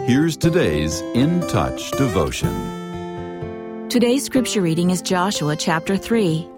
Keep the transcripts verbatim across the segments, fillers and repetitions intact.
Here's today's In Touch devotion. Today's scripture reading is Joshua chapter three.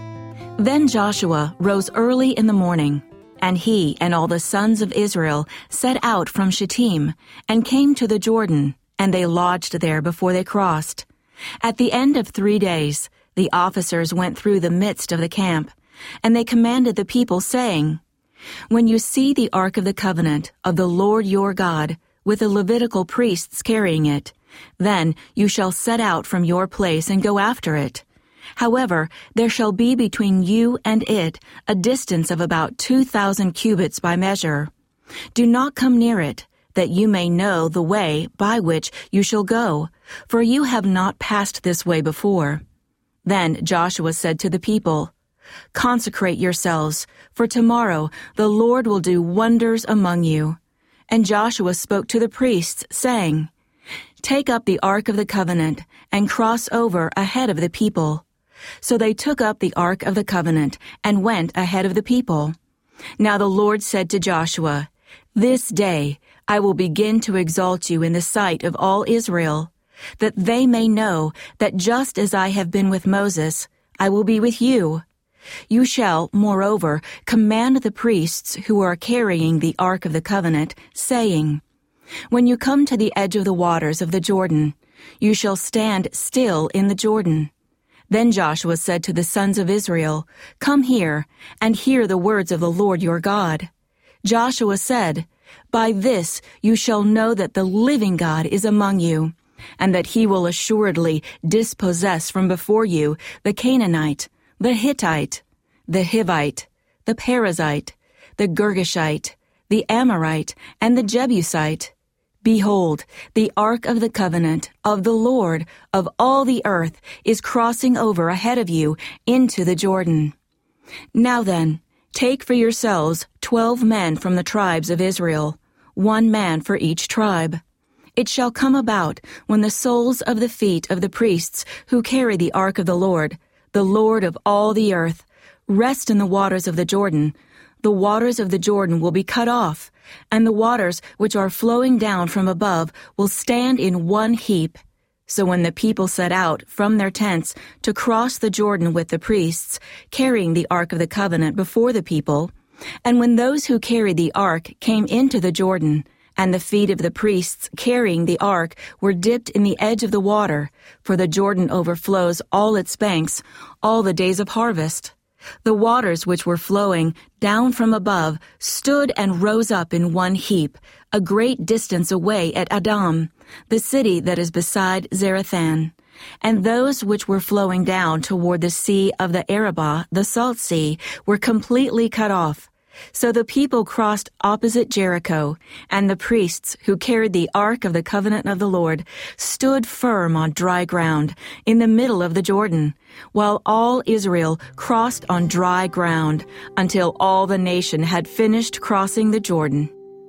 Then Joshua rose early in the morning, and he and all the sons of Israel set out from Shittim and came to the Jordan, and they lodged there before they crossed. At the end of three days, the officers went through the midst of the camp, and they commanded the people, saying, When you see the ark of the covenant of the Lord your God, with the Levitical priests carrying it, then you shall set out from your place and go after it. However, there shall be between you and it a distance of about two thousand cubits by measure. Do not come near it, that you may know the way by which you shall go, for you have not passed this way before. Then Joshua said to the people, Consecrate yourselves, for tomorrow the Lord will do wonders among you. And Joshua spoke to the priests, saying, Take up the ark of the covenant and cross over ahead of the people. So they took up the ark of the covenant and went ahead of the people. Now the Lord said to Joshua, This day I will begin to exalt you in the sight of all Israel, that they may know that just as I have been with Moses, I will be with you. You shall, moreover, command the priests who are carrying the ark of the covenant, saying, When you come to the edge of the waters of the Jordan, you shall stand still in the Jordan. Then Joshua said to the sons of Israel, Come here, and hear the words of the Lord your God. Joshua said, By this you shall know that the living God is among you, and that he will assuredly dispossess from before you the Canaanite, the Hittite, the Hivite, the Perizzite, the Girgashite, the Amorite, and the Jebusite. Behold, the ark of the covenant of the Lord of all the earth is crossing over ahead of you into the Jordan. Now then, take for yourselves twelve men from the tribes of Israel, one man for each tribe. It shall come about, when the soles of the feet of the priests who carry the ark of the Lord, the Lord of all the earth, rest in the waters of the Jordan, the waters of the Jordan will be cut off, and the waters which are flowing down from above will stand in one heap. So when the people set out from their tents to cross the Jordan with the priests, carrying the ark of the covenant before the people, and when those who carried the ark came into the Jordan, and the feet of the priests carrying the ark were dipped in the edge of the water, for the Jordan overflows all its banks all the days of harvest. The waters which were flowing down from above stood and rose up in one heap, a great distance away at Adam, the city that is beside Zarethan. And those which were flowing down toward the sea of the Arabah, the salt sea, were completely cut off. So the people crossed opposite Jericho, and the priests who carried the ark of the covenant of the Lord stood firm on dry ground in the middle of the Jordan, while all Israel crossed on dry ground until all the nation had finished crossing the Jordan.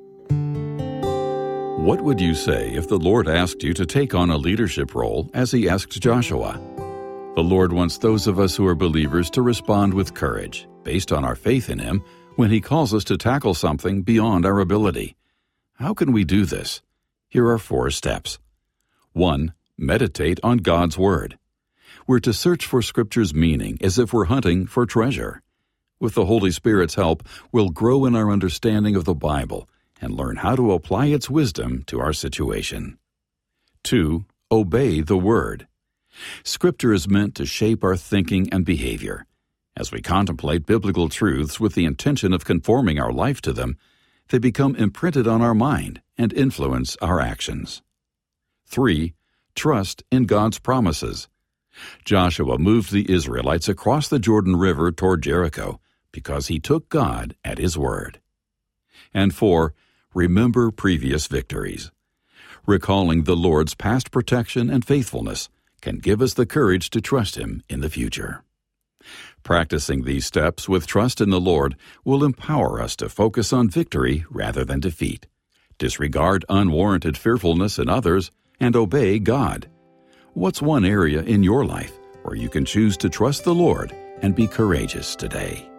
What would you say if the Lord asked you to take on a leadership role as he asked Joshua? The Lord wants those of us who are believers to respond with courage, based on our faith in him, when he calls us to tackle something beyond our ability. How can we do this? Here are four steps. One, meditate on God's Word. We're to search for Scripture's meaning as if we're hunting for treasure. With the Holy Spirit's help, we'll grow in our understanding of the Bible and learn how to apply its wisdom to our situation. Two, obey the Word. Scripture is meant to shape our thinking and behavior. As we contemplate biblical truths with the intention of conforming our life to them, they become imprinted on our mind and influence our actions. Three, trust in God's promises. Joshua moved the Israelites across the Jordan River toward Jericho because he took God at his word. And four, remember previous victories. Recalling the Lord's past protection and faithfulness can give us the courage to trust him in the future. Practicing these steps with trust in the Lord will empower us to focus on victory rather than defeat, disregard unwarranted fearfulness in others, and obey God. What's one area in your life where you can choose to trust the Lord and be courageous today?